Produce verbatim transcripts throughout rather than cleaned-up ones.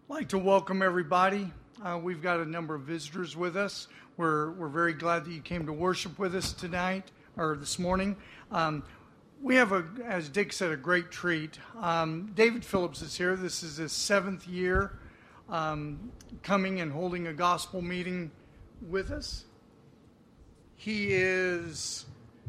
I'd like to welcome everybody. Uh, we've got a number of visitors with us. We're we're very glad that you came to worship with us tonight or this morning. Um, we have, a, as Dick said, a great treat. Um, David Phillips is here. This is his seventh year um, coming and holding a gospel meeting with us. He is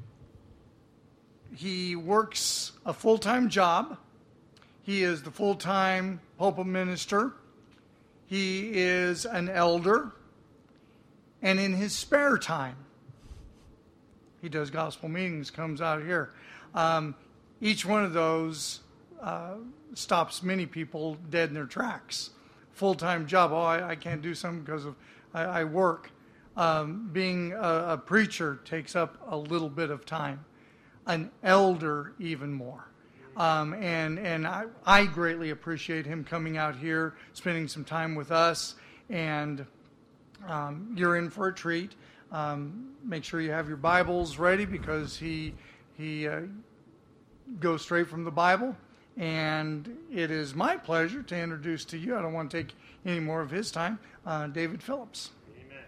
he works a full-time job. He is the full-time pulpit minister. He is an elder, and in his spare time, he does gospel meetings, comes out here. Um, each one of those uh, stops many people dead in their tracks. Full-time job, oh, I, I can't do something because of I, I work. Um, being a, a preacher takes up a little bit of time. An elder, even more. Um, and and I, I greatly appreciate him coming out here, spending some time with us, and um, you're in for a treat. Um, make sure you have your Bibles ready because he he uh, goes straight from the Bible, and it is my pleasure to introduce to you, I don't want to take any more of his time, uh, David Phillips. Amen.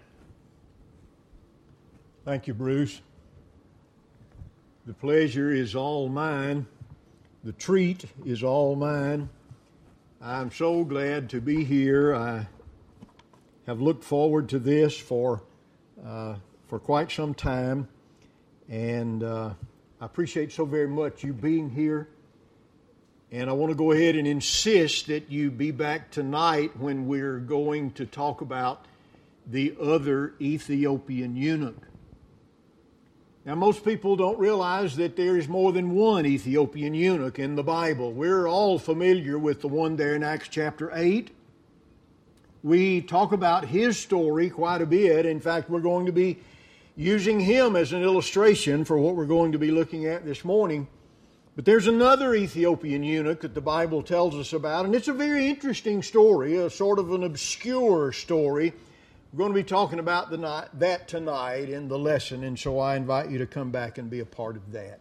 Thank you, Bruce. The pleasure is all mine. The treat is all mine. I'm so glad to be here. I have looked forward to this for uh, for quite some time, and uh, I appreciate so very much you being here. And I want to go ahead and insist that you be back tonight when we're going to talk about the other Ethiopian eunuch. Now, most people don't realize that there is more than one Ethiopian eunuch in the Bible. We're all familiar with the one there in Acts chapter eight. We talk about his story quite a bit. In fact, we're going to be using him as an illustration for what we're going to be looking at this morning. But there's another Ethiopian eunuch that the Bible tells us about, and it's a very interesting story, a sort of an obscure story. We're going to be talking about the night, that tonight in the lesson, and so I invite you to come back and be a part of that.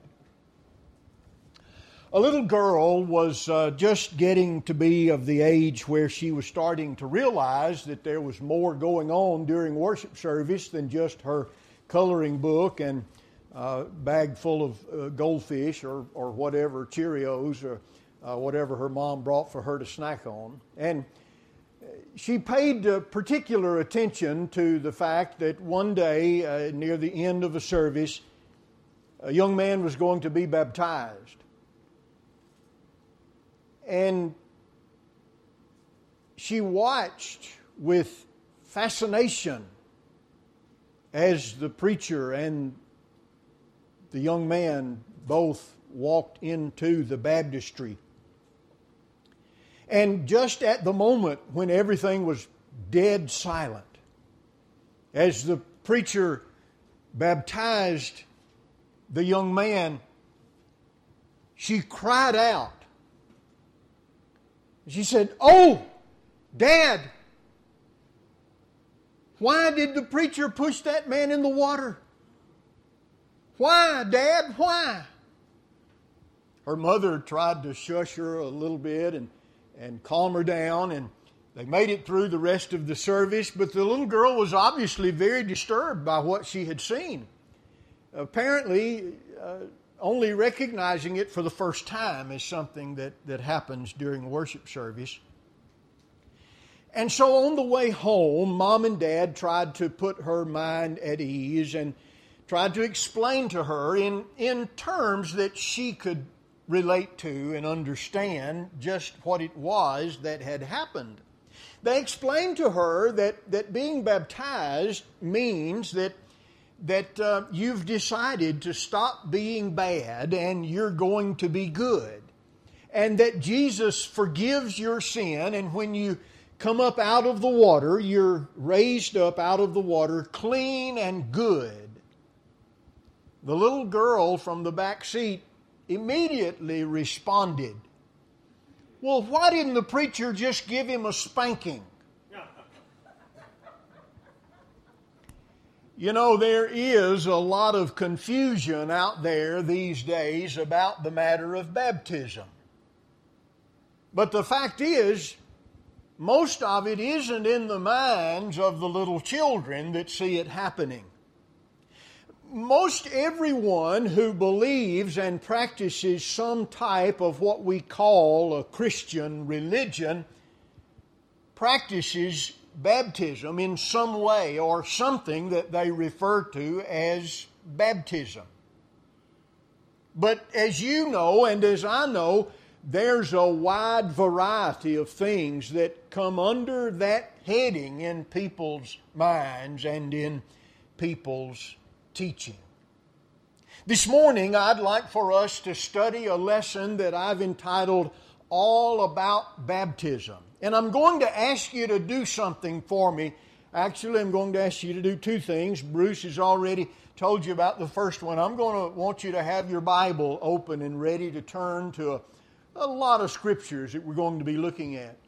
A little girl was uh, just getting to be of the age where she was starting to realize that there was more going on during worship service than just her coloring book and uh, bag full of uh, goldfish or, or whatever, Cheerios or uh, whatever her mom brought for her to snack on. And she paid uh, particular attention to the fact that one day, uh, near the end of a service, a young man was going to be baptized. And she watched with fascination as the preacher and the young man both walked into the baptistry. And just at the moment when everything was dead silent, as the preacher baptized the young man, she cried out. She said, "Oh, Dad, why did the preacher push that man in the water? Why, Dad, why?" Her mother tried to shush her a little bit and and calm her down, and they made it through the rest of the service, but the little girl was obviously very disturbed by what she had seen. Apparently, uh, only recognizing it for the first time as something that, that happens during worship service. And so on the way home, Mom and Dad tried to put her mind at ease and tried to explain to her in, in terms that she could relate to and understand just what it was that had happened. They explained to her that, that being baptized means that, that uh, you've decided to stop being bad and you're going to be good. And that Jesus forgives your sin, and when you come up out of the water, you're raised up out of the water clean and good. The little girl from the back seat immediately responded, "Well, why didn't the preacher just give him a spanking?" You know, there is a lot of confusion out there these days about the matter of baptism. But the fact is, most of it isn't in the minds of the little children that see it happening. Most everyone who believes and practices some type of what we call a Christian religion practices baptism in some way or something that they refer to as baptism. But as you know and as I know, there's a wide variety of things that come under that heading in people's minds and in people's teaching. This morning, I'd like for us to study a lesson that I've entitled All About Baptism. And I'm going to ask you to do something for me. Actually, I'm going to ask you to do two things. Bruce has already told you about the first one. I'm going to want you to have your Bible open and ready to turn to a A lot of scriptures that we're going to be looking at.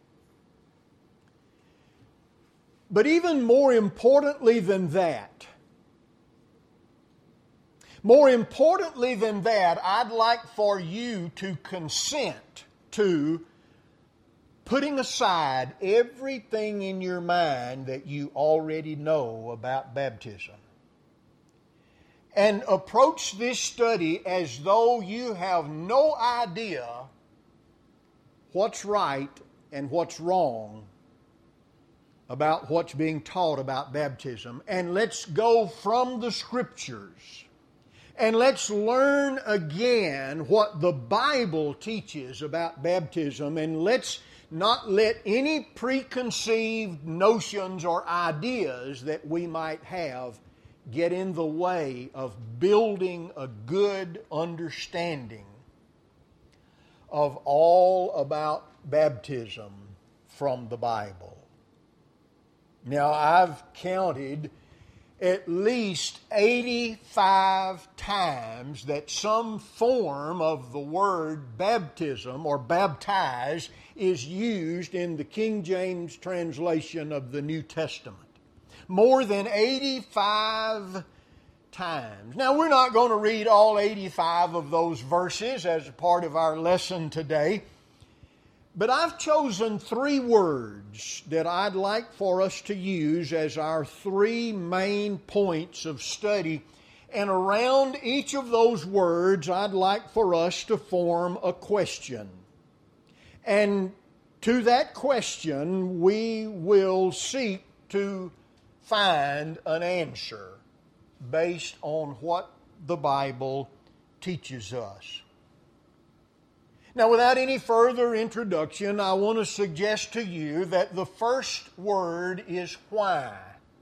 But even more importantly than that, more importantly than that, I'd like for you to consent to putting aside everything in your mind that you already know about baptism and approach this study as though you have no idea what's right and what's wrong about what's being taught about baptism. And let's go from the Scriptures and let's learn again what the Bible teaches about baptism, and let's not let any preconceived notions or ideas that we might have get in the way of building a good understanding of all about baptism from the Bible. Now, I've counted at least eighty-five times that some form of the word baptism or baptize is used in the King James translation of the New Testament. More than eighty-five times. Now, we're not going to read all eighty-five of those verses as a part of our lesson today, but I've chosen three words that I'd like for us to use as our three main points of study, and around each of those words I'd like for us to form a question. And to that question we will seek to find an answer based on what the Bible teaches us. Now, without any further introduction, I want to suggest to you that the first word is why.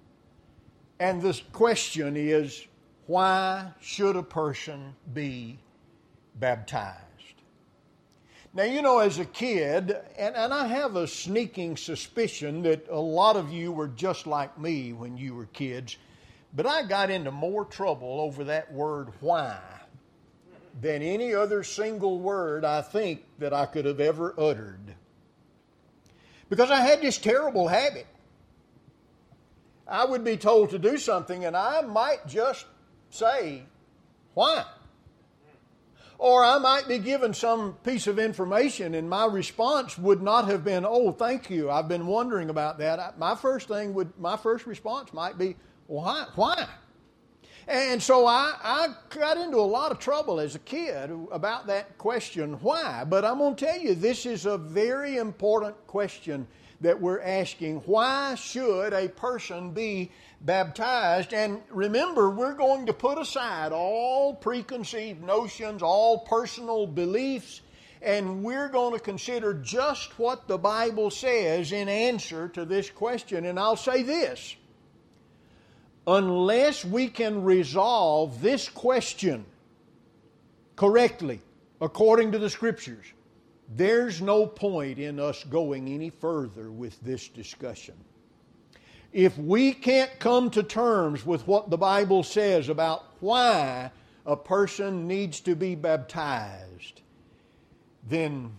And the question is, why should a person be baptized? Now, you know, as a kid, and, and I have a sneaking suspicion that a lot of you were just like me when you were kids, but I got into more trouble over that word why than any other single word I think that I could have ever uttered. Because I had this terrible habit. I would be told to do something and I might just say, why? Or I might be given some piece of information and my response would not have been, oh, thank you, I've been wondering about that. My first thing would, my first response might be, why? Why? And so I, I got into a lot of trouble as a kid about that question, why? But I'm going to tell you, this is a very important question that we're asking. Why should a person be baptized? And remember, we're going to put aside all preconceived notions, all personal beliefs, and we're going to consider just what the Bible says in answer to this question. And I'll say this. Unless we can resolve this question correctly, according to the Scriptures, there's no point in us going any further with this discussion. If we can't come to terms with what the Bible says about why a person needs to be baptized, then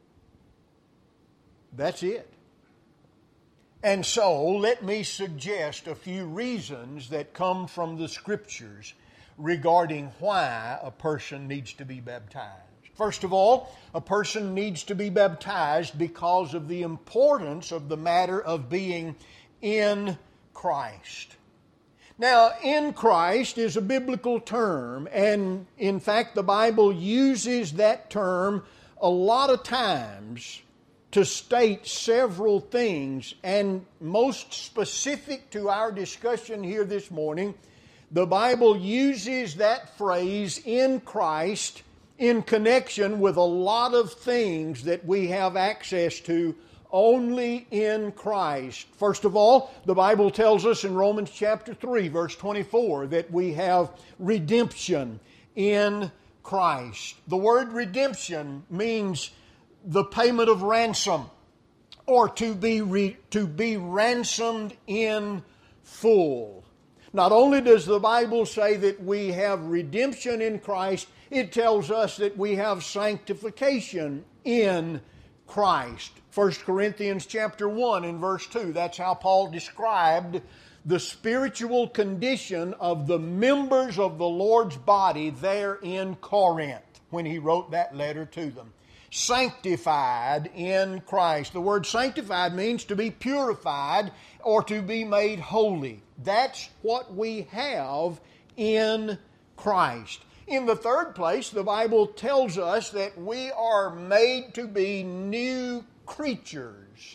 that's it. And so, let me suggest a few reasons that come from the Scriptures regarding why a person needs to be baptized. First of all, a person needs to be baptized because of the importance of the matter of being in Christ. Now, in Christ is a biblical term, and in fact, the Bible uses that term a lot of times to state several things, and most specific to our discussion here this morning, the Bible uses that phrase, in Christ, in connection with a lot of things that we have access to only in Christ. First of all, the Bible tells us in Romans chapter three, verse twenty-four, that we have redemption in Christ. The word redemption means the payment of ransom, or to be re, to be ransomed in full. Not only does the Bible say that we have redemption in Christ, it tells us that we have sanctification in Christ. First Corinthians chapter one and verse two, that's how Paul described the spiritual condition of the members of the Lord's body there in Corinth when he wrote that letter to them. Sanctified in Christ. The word sanctified means to be purified or to be made holy. That's what we have in Christ. In the third place, the Bible tells us that we are made to be new creatures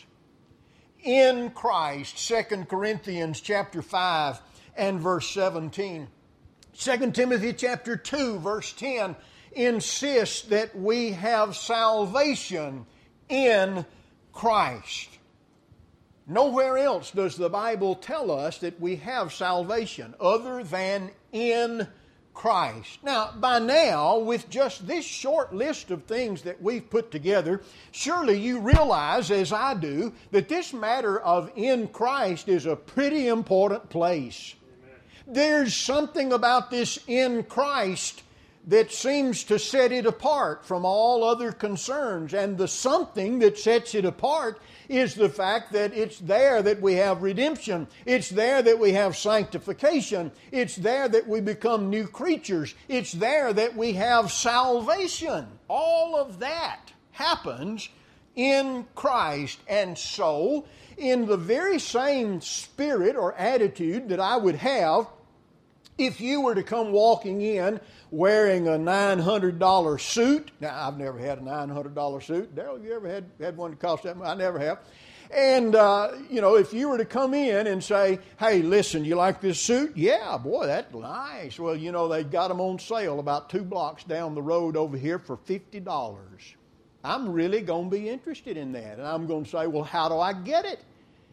in Christ. Second Corinthians chapter five and verse seventeen. Second Timothy chapter two verse ten insists that we have salvation in Christ. Nowhere else does the Bible tell us that we have salvation other than in Christ. Now, by now, with just this short list of things that we've put together, surely you realize, as I do, that this matter of in Christ is a pretty important place. Amen. There's something about this in Christ that seems to set it apart from all other concerns. And the something that sets it apart is the fact that it's there that we have redemption. It's there that we have sanctification. It's there that we become new creatures. It's there that we have salvation. All of that happens in Christ. And so, in the very same spirit or attitude that I would have if you were to come walking in wearing a nine hundred dollars suit. Now, I've never had a nine hundred dollars suit. Darrell, you ever had, had one that cost that much? I never have. And, uh, you know, if you were to come in and say, hey, listen, you like this suit? Yeah, boy, that's nice. Well, you know, they got them on sale about two blocks down the road over here for fifty dollars. I'm really going to be interested in that. And I'm going to say, well, how do I get it?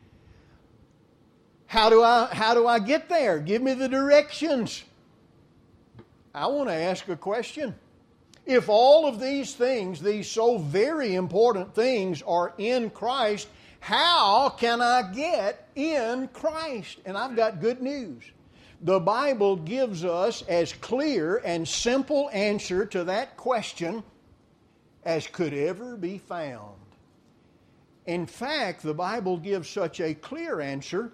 How do I, how do I get there? Give me the directions. I want to ask a question. If all of these things, these so very important things, are in Christ, how can I get in Christ? And I've got good news. The Bible gives us as clear and simple answer to that question as could ever be found. In fact, the Bible gives such a clear answer,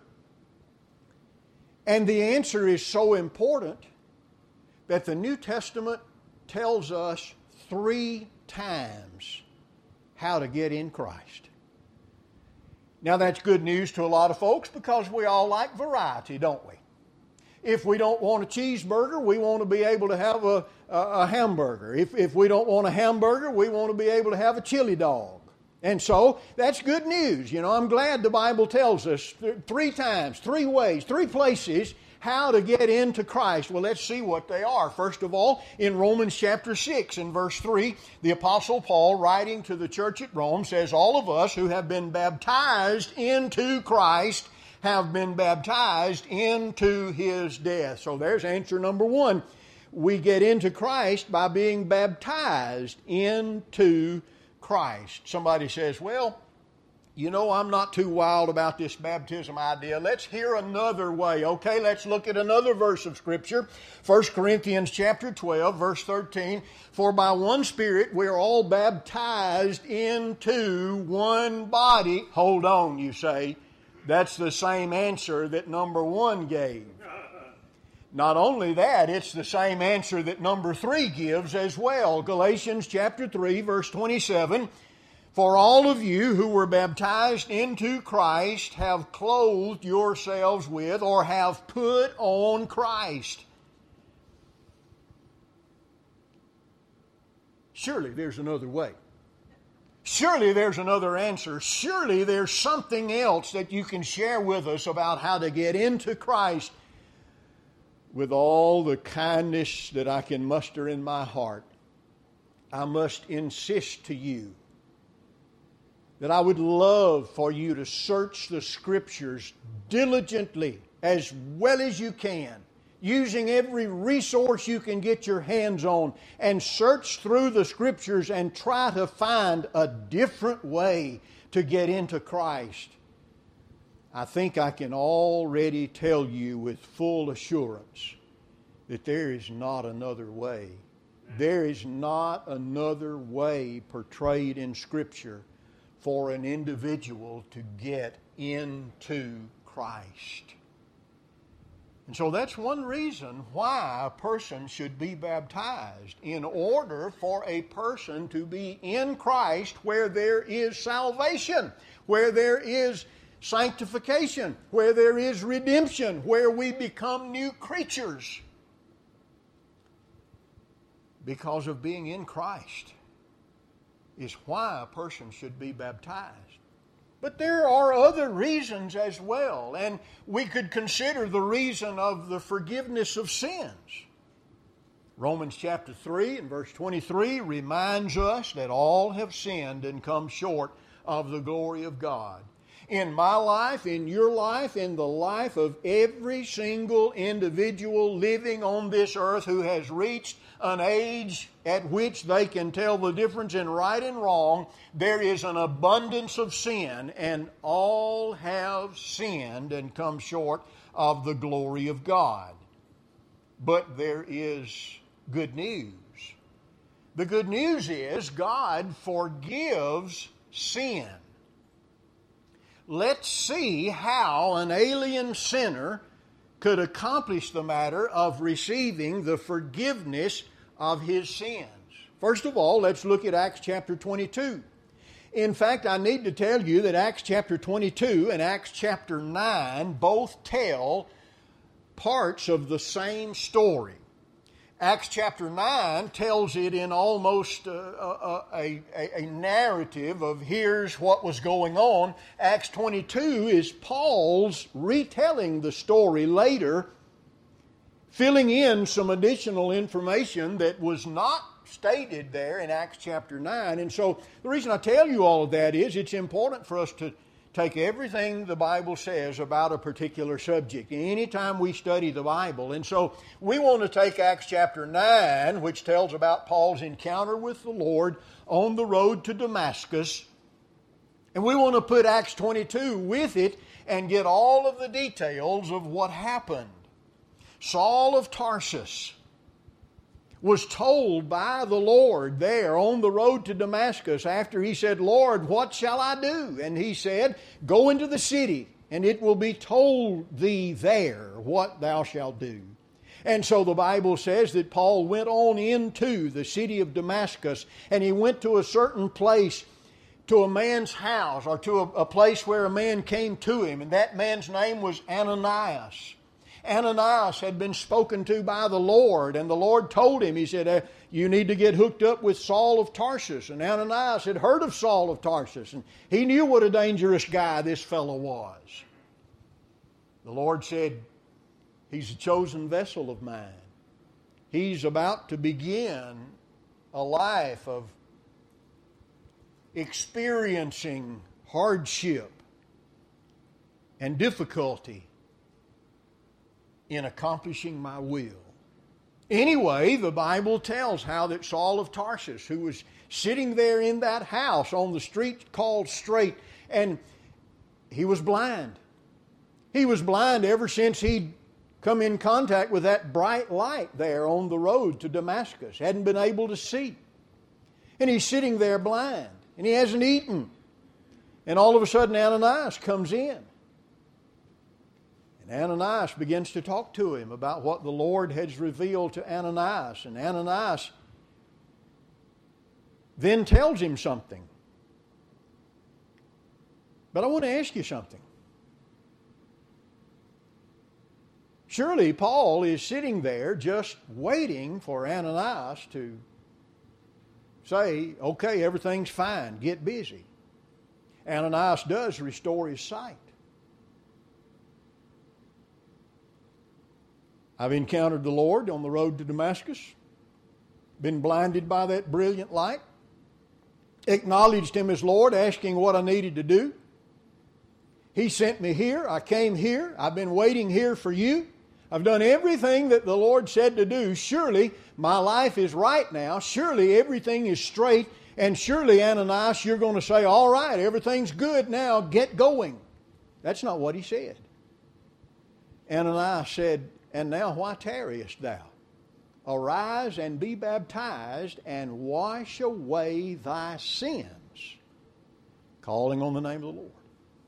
and the answer is so important that the New Testament tells us three times how to get in Christ. Now, that's good news to a lot of folks because we all like variety, don't we? If we don't want a cheeseburger, we want to be able to have a, a, a hamburger. If, if we don't want a hamburger, we want to be able to have a chili dog. And so, that's good news. You know, I'm glad the Bible tells us th- three times, three ways, three places how to get into Christ. Well, let's see what they are. First of all, in Romans chapter six and verse three, the Apostle Paul, writing to the church at Rome, says, all of us who have been baptized into Christ have been baptized into His death. So there's answer number one. We get into Christ by being baptized into Christ. Somebody says, well, you know, I'm not too wild about this baptism idea. Let's hear another way. Okay, let's look at another verse of Scripture. First Corinthians chapter twelve, verse thirteen. For by one Spirit we are all baptized into one body. Hold on, you say. That's the same answer that number one gave. Not only that, it's the same answer that number three gives as well. Galatians chapter three, verse twenty-seven. For all of you who were baptized into Christ have clothed yourselves with, or have put on Christ. Surely there's another way. Surely there's another answer. Surely there's something else that you can share with us about how to get into Christ with all the kindness that I can muster in my heart. I must insist to you that I would love for you to search the Scriptures diligently as well as you can, using every resource you can get your hands on, and search through the Scriptures and try to find a different way to get into Christ. I think I can already tell you with full assurance that there is not another way. There is not another way portrayed in Scripture for an individual to get into Christ. And so that's one reason why a person should be baptized, in order for a person to be in Christ where there is salvation, where there is sanctification, where there is redemption, where we become new creatures because of being in Christ, is why a person should be baptized. But there are other reasons as well, and we could consider the reason of the forgiveness of sins. Romans chapter three and verse twenty-three reminds us that all have sinned and come short of the glory of God. In my life, in your life, in the life of every single individual living on this earth who has reached an age at which they can tell the difference in right and wrong, there is an abundance of sin, and all have sinned and come short of the glory of God. But there is good news. The good news is God forgives sin. Let's see how an alien sinner could accomplish the matter of receiving the forgiveness of his sins. First of all, let's look at Acts chapter twenty-two. In fact, I need to tell you that Acts chapter twenty-two and Acts chapter nine both tell parts of the same story. Acts chapter nine tells it in almost a, a, a, a narrative of here's what was going on. Acts twenty-two is Paul's retelling the story later, filling in some additional information that was not stated there in Acts chapter nine. And so the reason I tell you all of that is it's important for us to take everything the Bible says about a particular subject anytime we study the Bible. And so we want to take Acts chapter nine, which tells about Paul's encounter with the Lord on the road to Damascus, and we want to put Acts twenty-two with it and get all of the details of what happened. Saul of Tarsus was told by the Lord there on the road to Damascus after he said, Lord, what shall I do? And he said, go into the city, and it will be told thee there what thou shalt do. And so the Bible says that Paul went on into the city of Damascus, and he went to a certain place, to a man's house, or to a, a place where a man came to him, and that man's name was Ananias. Ananias had been spoken to by the Lord, and the Lord told him, he said, uh, you need to get hooked up with Saul of Tarsus. And Ananias had heard of Saul of Tarsus, and he knew what a dangerous guy this fellow was. The Lord said, he's a chosen vessel of mine. He's about to begin a life of experiencing hardship and difficulty in accomplishing my will. Anyway, the Bible tells how that Saul of Tarsus, who was sitting there in that house on the street called Straight, and he was blind. He was blind ever since he'd come in contact with that bright light there on the road to Damascus. Hadn't been able to see. And he's sitting there blind, and he hasn't eaten. And all of a sudden Ananias comes in. Ananias begins to talk to him about what the Lord has revealed to Ananias. And Ananias then tells him something. But I want to ask you something. Surely Paul is sitting there just waiting for Ananias to say, okay, everything's fine, get busy. Ananias does restore his sight. I've encountered the Lord on the road to Damascus, been blinded by that brilliant light, acknowledged Him as Lord, asking what I needed to do. He sent me here. I came here. I've been waiting here for you. I've done everything that the Lord said to do. Surely my life is right now. Surely everything is straight. And surely, Ananias, you're going to say, all right, everything's good now. Get going. That's not what he said. Ananias said, and now why tarriest thou? Arise and be baptized and wash away thy sins, calling on the name of the Lord.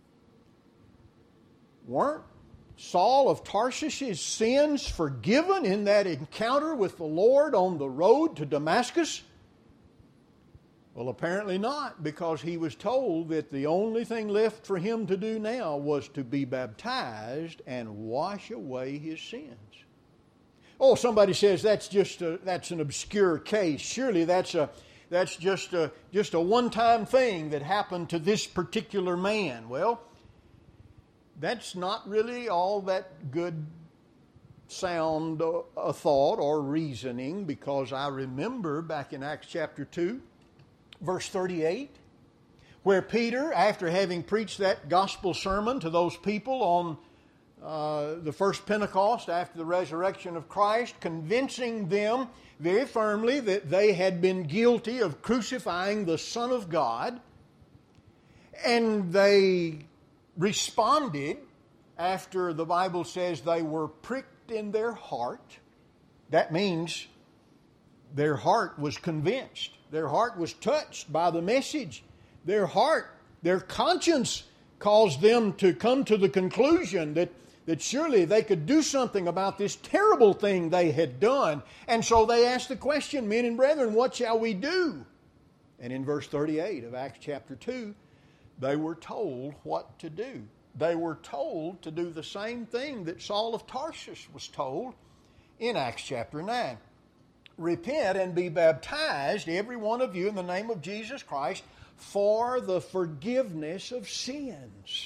Weren't Saul of Tarsus's sins forgiven in that encounter with the Lord on the road to Damascus? Well, apparently not, because he was told that the only thing left for him to do now was to be baptized and wash away his sins. Oh, somebody says that's just a, that's an obscure case. Surely that's a that's just a just a one-time thing that happened to this particular man. Well, that's not really all that good sound a thought or reasoning, because I remember back in Acts chapter two, verse thirty-eight, where Peter, after having preached that gospel sermon to those people on uh, the first Pentecost after the resurrection of Christ, convincing them very firmly that they had been guilty of crucifying the Son of God, and they responded after the Bible says they were pricked in their heart. That means their heart was convinced. Their heart was touched by the message. Their heart, their conscience caused them to come to the conclusion that, that surely they could do something about this terrible thing they had done. And so they asked the question, men and brethren, what shall we do? And in verse thirty-eight of Acts chapter two, they were told what to do. They were told to do the same thing that Saul of Tarsus was told in Acts chapter nine. Repent and be baptized, every one of you, in the name of Jesus Christ, for the forgiveness of sins.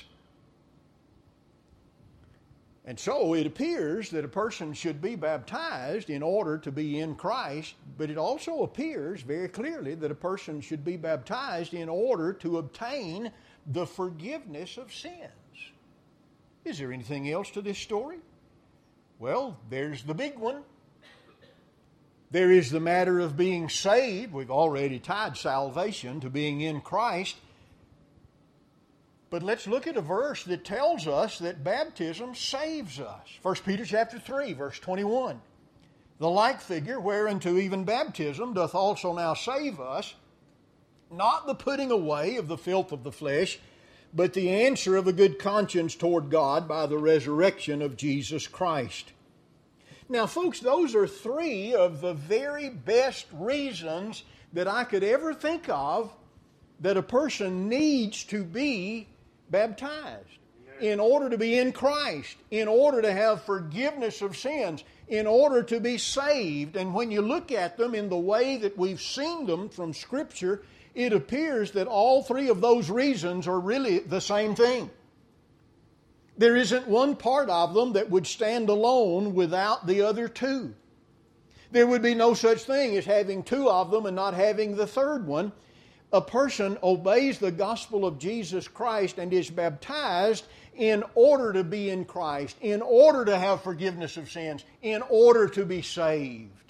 And so it appears that a person should be baptized in order to be in Christ, but it also appears very clearly that a person should be baptized in order to obtain the forgiveness of sins. Is there anything else to this story? Well, there's the big one. There is the matter of being saved. We've already tied salvation to being in Christ. But let's look at a verse that tells us that baptism saves us. First Peter chapter three, verse twenty-one. The like figure whereunto even baptism doth also now save us, not the putting away of the filth of the flesh, but the answer of a good conscience toward God by the resurrection of Jesus Christ. Now, folks, those are three of the very best reasons that I could ever think of that a person needs to be baptized in order to be in Christ, in order to have forgiveness of sins, in order to be saved. And when you look at them in the way that we've seen them from Scripture, it appears that all three of those reasons are really the same thing. There isn't one part of them that would stand alone without the other two. There would be no such thing as having two of them and not having the third one. A person obeys the gospel of Jesus Christ and is baptized in order to be in Christ, in order to have forgiveness of sins, in order to be saved.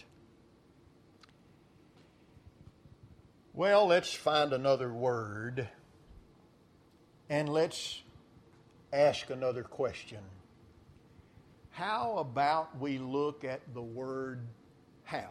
Well, let's find another word and let's ask another question. How about we look at the word how?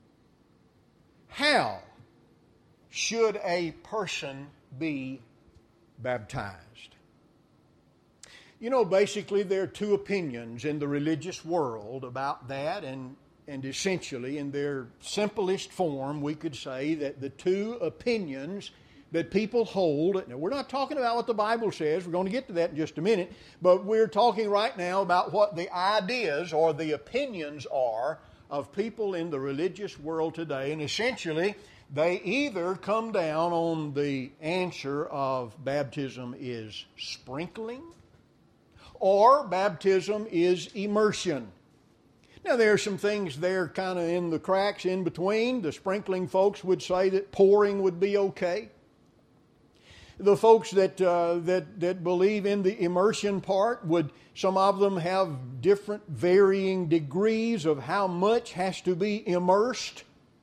How should a person be baptized? You know, basically there are two opinions in the religious world about that, and, and essentially in their simplest form we could say that the two opinions that people hold, now we're not talking about what the Bible says, we're going to get to that in just a minute, but we're talking right now about what the ideas or the opinions are of people in the religious world today, and essentially they either come down on the answer of baptism is sprinkling or baptism is immersion. Now there are some things there kind of in the cracks in between. The sprinkling folks would say that pouring would be okay. The folks that uh, that that believe in the immersion part would, some of them have different varying degrees of how much has to be immersed.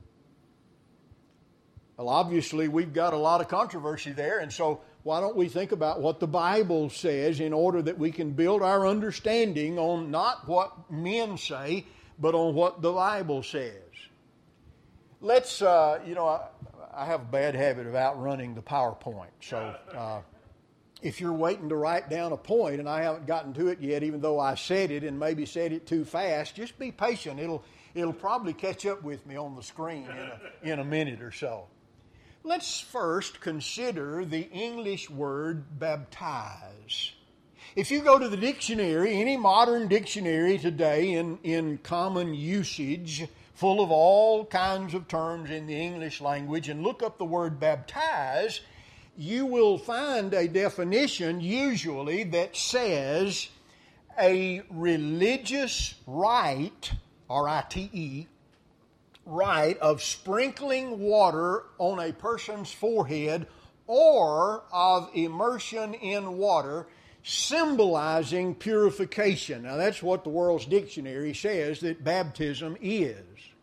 Well, obviously we've got a lot of controversy there, and so why don't we think about what the Bible says in order that we can build our understanding on not what men say, but on what the Bible says. Let's, uh, you know, I, I have a bad habit of outrunning the PowerPoint. So uh, if you're waiting to write down a point and I haven't gotten to it yet, even though I said it and maybe said it too fast, just be patient. It'll it'll probably catch up with me on the screen in a, in a minute or so. Let's first consider the English word baptize. If you go to the dictionary, any modern dictionary today in, in common usage, full of all kinds of terms in the English language, and look up the word baptize, you will find a definition usually that says a religious rite, R I T E, rite of sprinkling water on a person's forehead or of immersion in water, symbolizing purification. Now that's what the World's Dictionary says that baptism is.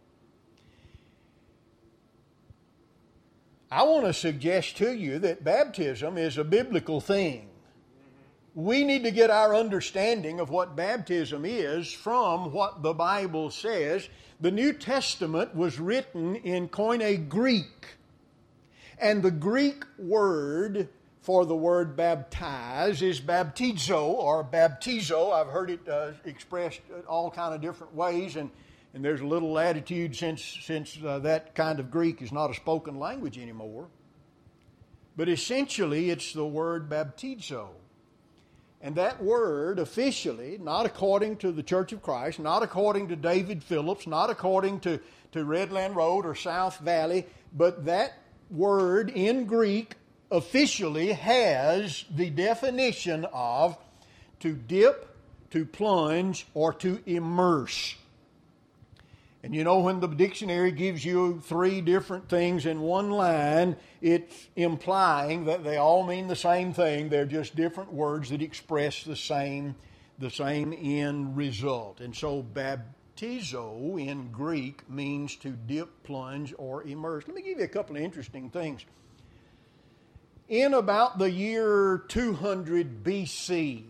I want to suggest to you that baptism is a biblical thing. We need to get our understanding of what baptism is from what the Bible says. The New Testament was written in Koine Greek, and the Greek word for the word baptize is baptizo or baptizo. I've heard it uh, expressed all kind of different ways, and, and there's a little latitude since, since uh, that kind of Greek is not a spoken language anymore. But essentially it's the word baptizo. And that word officially, not according to the Church of Christ, not according to David Phillips, not according to, to Redland Road or South Valley, but that word in Greek officially has the definition of to dip, to plunge, or to immerse. And you know, when the dictionary gives you three different things in one line, it's implying that they all mean the same thing. They're just different words that express the same, the same end result. And so baptizo in Greek means to dip, plunge, or immerse. Let me give you a couple of interesting things. In about the year two hundred B C,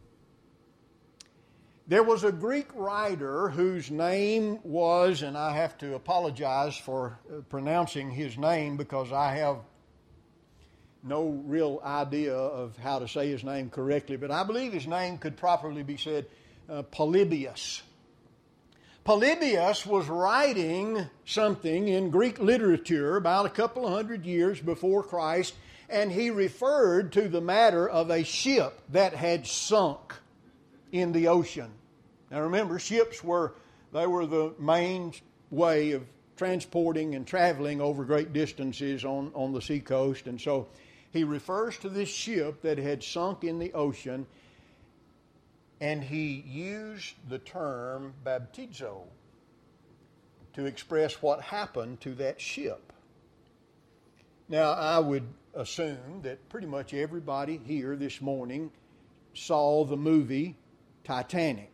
there was a Greek writer whose name was, and I have to apologize for pronouncing his name because I have no real idea of how to say his name correctly, but I believe his name could properly be said uh, Polybius. Polybius was writing something in Greek literature about a couple of hundred years before Christ, and he referred to the matter of a ship that had sunk in the ocean. Now remember, ships were, they were the main way of transporting and traveling over great distances on, on the seacoast. And so he refers to this ship that had sunk in the ocean, and he used the term baptizo to express what happened to that ship. Now I would assume that pretty much everybody here this morning saw the movie Titanic.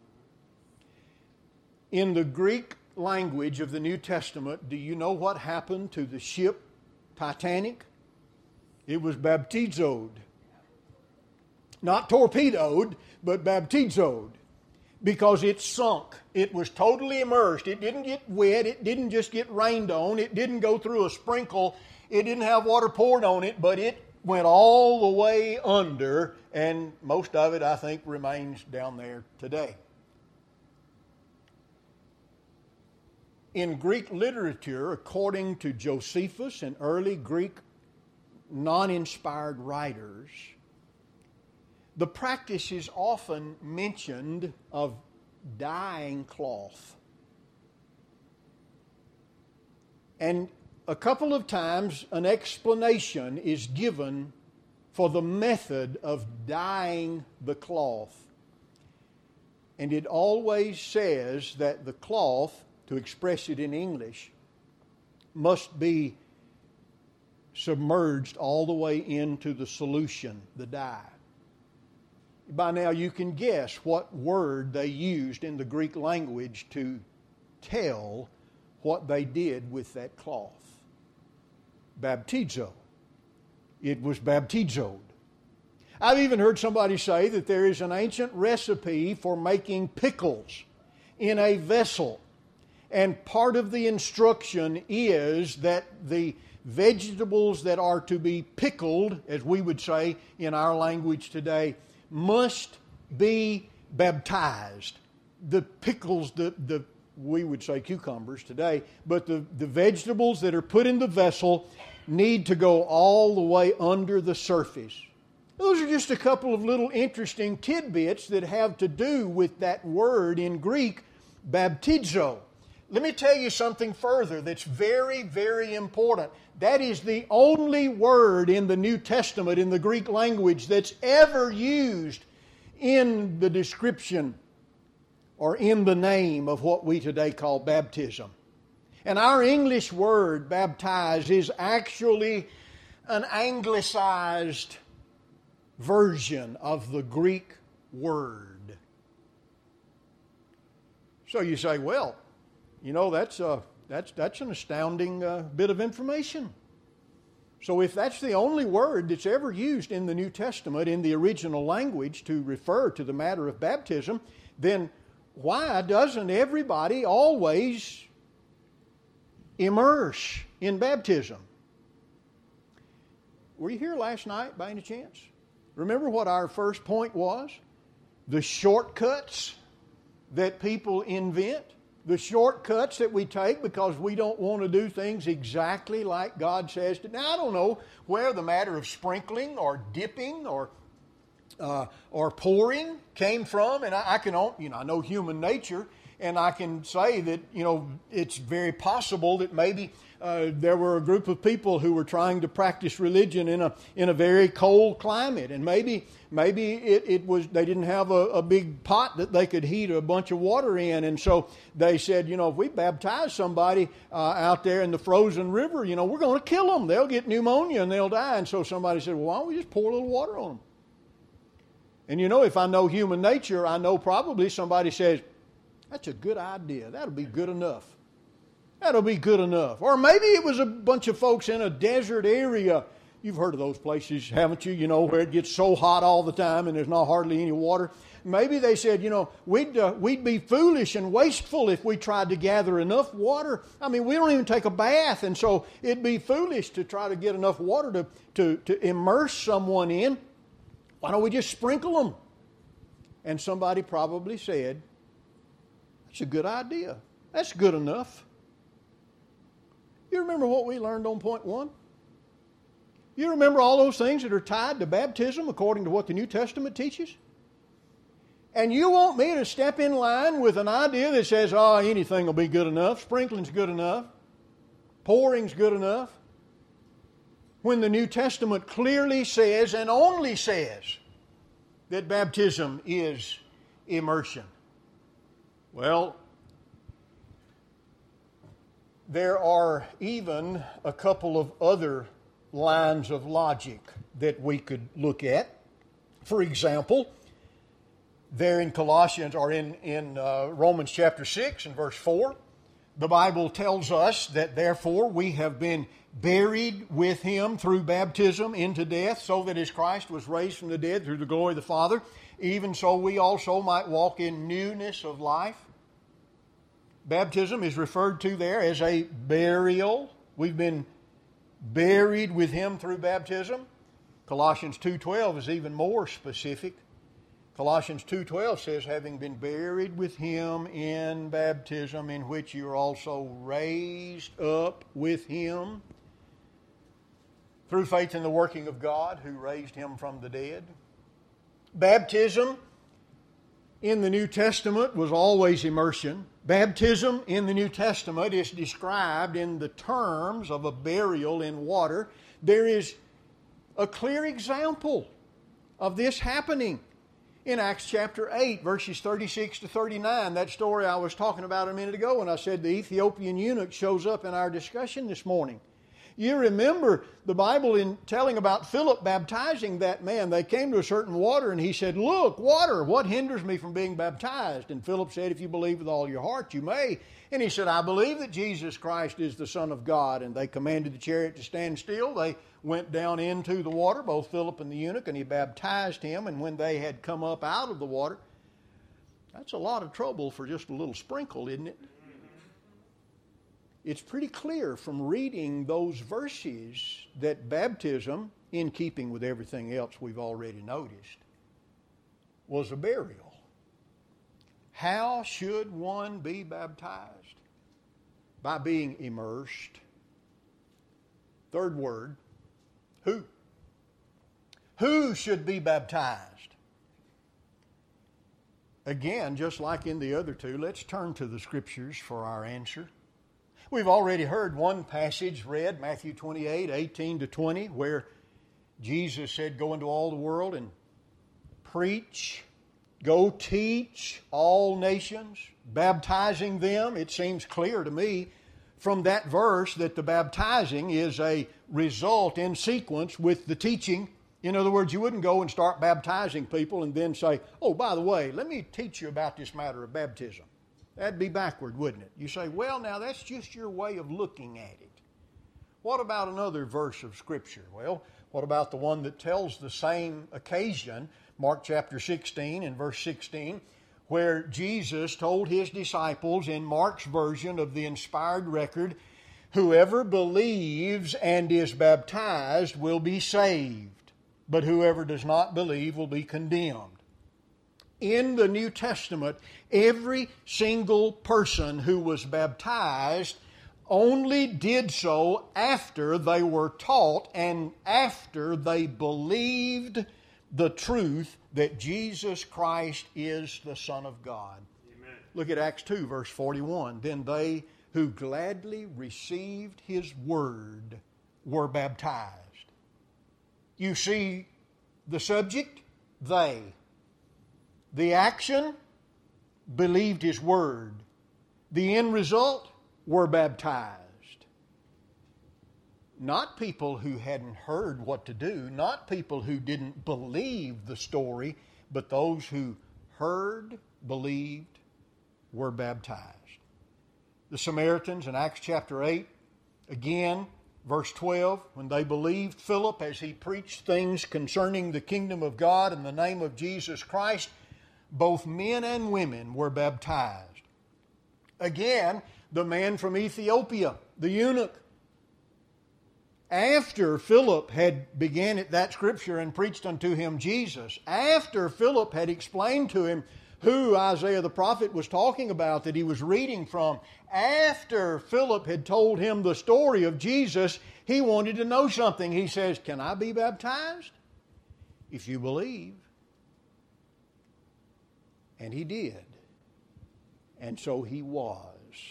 In the Greek language of the New Testament, do you know what happened to the ship Titanic? It was baptizoed. Not torpedoed, but baptizoed. Because it sunk. It was totally immersed. It didn't get wet. It didn't just get rained on. It didn't go through a sprinkle. It didn't have water poured on it, but it went all the way under, and most of it, I think, remains down there today. In Greek literature, according to Josephus and early Greek non-inspired writers, the practice is often mentioned of dyeing cloth. And a couple of times an explanation is given for the method of dyeing the cloth. And it always says that the cloth, to express it in English, must be submerged all the way into the solution, the dye. By now you can guess what word they used in the Greek language to tell what they did with that cloth. Baptizo. It was baptizoed. I've even heard somebody say that there is an ancient recipe for making pickles in a vessel. And part of the instruction is that the vegetables that are to be pickled, as we would say in our language today, must be baptized. The pickles, the, the we would say cucumbers today, but the, the vegetables that are put in the vessel need to go all the way under the surface. Those are just a couple of little interesting tidbits that have to do with that word in Greek, baptizo. Let me tell you something further that's very, very important. That is the only word in the New Testament, in the Greek language, that's ever used in the description or in the name of what we today call baptism. And our English word, baptize, is actually an anglicized version of the Greek word. So you say, well, you know, that's a, that's, that's an astounding uh, bit of information. So if that's the only word that's ever used in the New Testament in the original language to refer to the matter of baptism, then why doesn't everybody always immerse in baptism? Were you here last night by any chance? Remember what our first point was? The shortcuts that people invent. The shortcuts that we take because we don't want to do things exactly like God says to. Now, I don't know where the matter of sprinkling or dipping or uh, or pouring came from, and I, I can, you know, I know human nature, and I can say that, you know, it's very possible that maybe uh, there were a group of people who were trying to practice religion in a in a very cold climate, and maybe maybe it, it was they didn't have a, a big pot that they could heat a bunch of water in, and so they said, you know, if we baptize somebody uh, out there in the frozen river, you know, we're going to kill them. They'll get pneumonia and they'll die. And so somebody said, well, why don't we just pour a little water on them? And you know, if I know human nature, I know probably somebody says, that's a good idea. That'll be good enough. That'll be good enough. Or maybe it was a bunch of folks in a desert area. You've heard of those places, haven't you? You know, where it gets so hot all the time and there's not hardly any water. Maybe they said, you know, we'd, uh, we'd be foolish and wasteful if we tried to gather enough water. I mean, we don't even take a bath, and so it'd be foolish to try to get enough water to, to, to immerse someone in. Why don't we just sprinkle them? And somebody probably said, that's a good idea. That's good enough. You remember what we learned on point one? You remember all those things that are tied to baptism according to what the New Testament teaches? And you want me to step in line with an idea that says, oh, anything will be good enough. Sprinkling's good enough. Pouring's good enough. When the New Testament clearly says and only says that baptism is immersion. Well, there are even a couple of other lines of logic that we could look at. For example, there in Colossians or in, in uh, Romans chapter six and verse four, the Bible tells us that therefore we have been buried with Him through baptism into death, so that as Christ was raised from the dead through the glory of the Father, even so we also might walk in newness of life. Baptism is referred to there as a burial. We've been buried with Him through baptism. Colossians two twelve is even more specific. Colossians two twelve says, having been buried with him in baptism, in which you are also raised up with him through faith in the working of God who raised him from the dead. Baptism in the New Testament was always immersion. Baptism in the New Testament is described in the terms of a burial in water. There is a clear example of this happening in Acts chapter eight, verses thirty-six to thirty-nine. That story I was talking about a minute ago when I said the Ethiopian eunuch shows up in our discussion this morning. You remember the Bible in telling about Philip baptizing that man. They came to a certain water and he said, look, water, what hinders me from being baptized? And Philip said, if you believe with all your heart, you may. And he said, I believe that Jesus Christ is the Son of God. And they commanded the chariot to stand still. They went down into the water, both Philip and the eunuch, and he baptized him. And when they had come up out of the water, that's a lot of trouble for just a little sprinkle, isn't it? It's pretty clear from reading those verses that baptism, in keeping with everything else we've already noticed, was a burial. How should one be baptized? By being immersed. Third word, who? Who should be baptized? Again, just like in the other two, let's turn to the Scriptures for our answer. We've already heard one passage read, Matthew twenty-eight, eighteen to twenty, where Jesus said, go into all the world and preach, go teach all nations, baptizing them. It seems clear to me from that verse that the baptizing is a result in sequence with the teaching. In other words, you wouldn't go and start baptizing people and then say, oh, by the way, let me teach you about this matter of baptism. That'd be backward, wouldn't it? You say, well, now that's just your way of looking at it. What about another verse of Scripture? Well, what about the one that tells the same occasion, Mark chapter sixteen and verse sixteen, where Jesus told his disciples in Mark's version of the inspired record, whoever believes and is baptized will be saved, but whoever does not believe will be condemned. In the New Testament, every single person who was baptized only did so after they were taught and after they believed the truth that Jesus Christ is the Son of God. Amen. Look at Acts two, verse forty-one. Then they who gladly received his word were baptized. You see the subject? They. The action, believed his word. The end result, were baptized. Not people who hadn't heard what to do, not people who didn't believe the story, but those who heard, believed, were baptized. The Samaritans in Acts chapter eight, again, verse twelve, when they believed Philip as he preached things concerning the kingdom of God in the name of Jesus Christ, both men and women were baptized. Again, the man from Ethiopia, the eunuch, after Philip had began at that scripture and preached unto him Jesus, after Philip had explained to him who Isaiah the prophet was talking about that he was reading from, after Philip had told him the story of Jesus, he wanted to know something. He says, can I be baptized? If you believe. And he did. And so he was.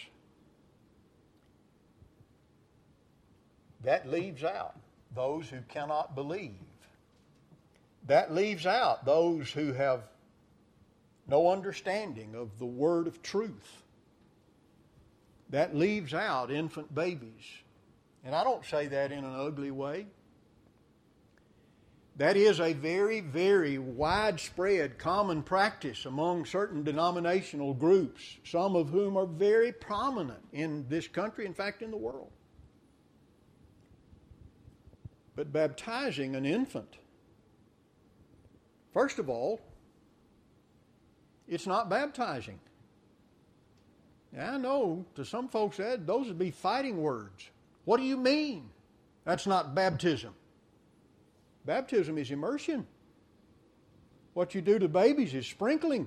That leaves out those who cannot believe. That leaves out those who have no understanding of the word of truth. That leaves out infant babies. And I don't say that in an ugly way. That is a very, very widespread common practice among certain denominational groups, some of whom are very prominent in this country, in fact, in the world. But baptizing an infant, first of all, it's not baptizing. Now, I know to some folks that those would be fighting words. What do you mean? That's not baptism. Baptism is immersion. What you do to babies is sprinkling.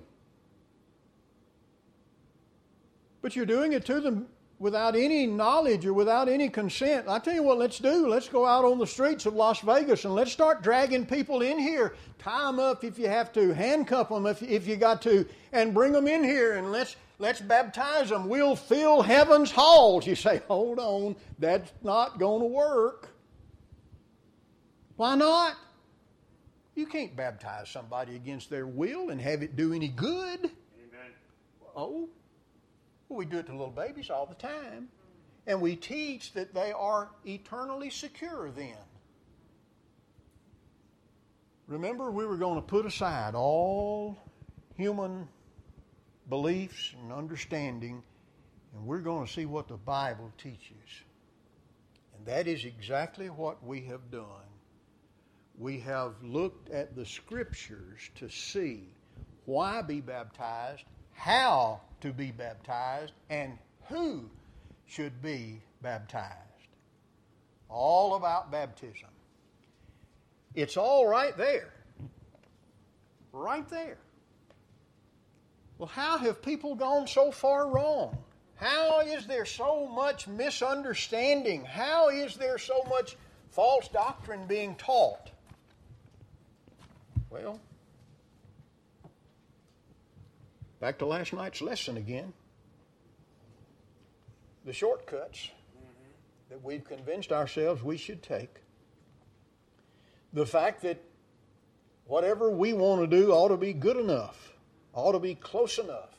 But you're doing it to them without any knowledge or without any consent. I tell you what, let's do. Let's go out on the streets of Las Vegas and let's start dragging people in here. Tie them up if you have to. Handcuff them if, if you got to. And bring them in here and let's, let's baptize them. We'll fill heaven's halls. You say, hold on, that's not going to work. Why not? You can't baptize somebody against their will and have it do any good. Amen. Oh, well, we do it to little babies all the time. And we teach that they are eternally secure then. Remember, we were going to put aside all human beliefs and understanding, and we're going to see what the Bible teaches. And that is exactly what we have done. We have looked at the Scriptures to see why be baptized, how to be baptized, and who should be baptized. All about baptism. It's all right there. Right there. Well, how have people gone so far wrong? How is there so much misunderstanding? How is there so much false doctrine being taught? Well, back to last night's lesson again. The shortcuts mm-hmm. that we've convinced ourselves we should take. The fact that whatever we want to do ought to be good enough, ought to be close enough.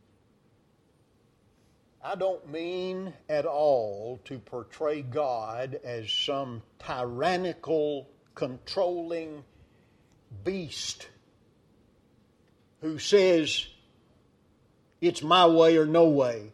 I don't mean at all to portray God as some tyrannical, controlling beast who says, it's my way or no way.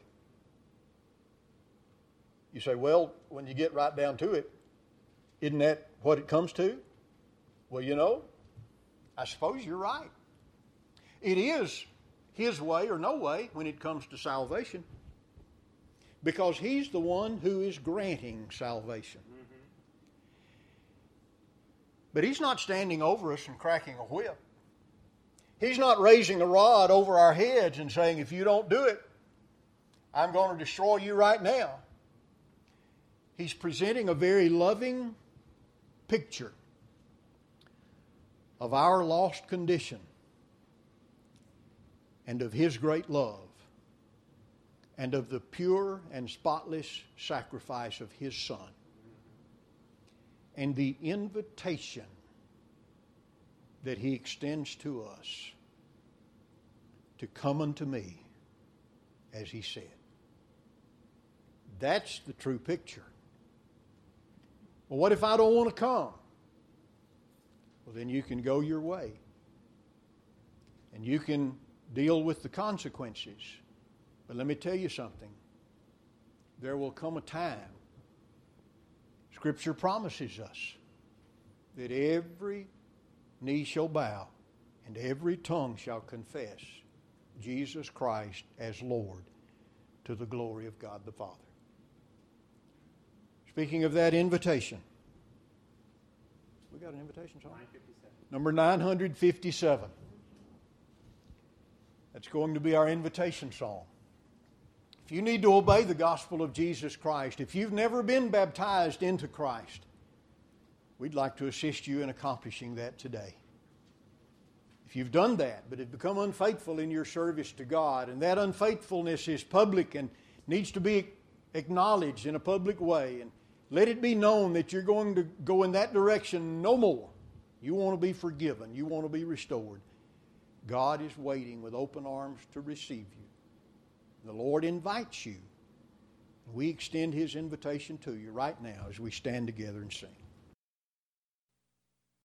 You say, well, when you get right down to it, isn't that what it comes to? Well, you know, I suppose you're right. It is His way or no way when it comes to salvation. Because He's the one who is granting salvation. Mm-hmm. But He's not standing over us and cracking a whip. He's not raising a rod over our heads and saying, if you don't do it, I'm going to destroy you right now. He's presenting a very loving picture of our lost condition and of His great love and of the pure and spotless sacrifice of His Son and the invitation that He extends to us to come unto me, as He said. That's the true picture. Well, what if I don't want to come? Well, then you can go your way. And you can deal with the consequences. But let me tell you something. There will come a time, Scripture promises us, that every knee shall bow and every tongue shall confess Jesus Christ as Lord, to the glory of God the Father. Speaking of that invitation, we got an invitation song? Number nine fifty-seven. That's going to be our invitation song. If you need to obey the gospel of Jesus Christ, if you've never been baptized into Christ, we'd like to assist you in accomplishing that today. If you've done that, but have become unfaithful in your service to God, and that unfaithfulness is public and needs to be acknowledged in a public way, and let it be known that you're going to go in that direction no more. You want to be forgiven. You want to be restored. God is waiting with open arms to receive you. The Lord invites you. We extend His invitation to you right now as we stand together and sing.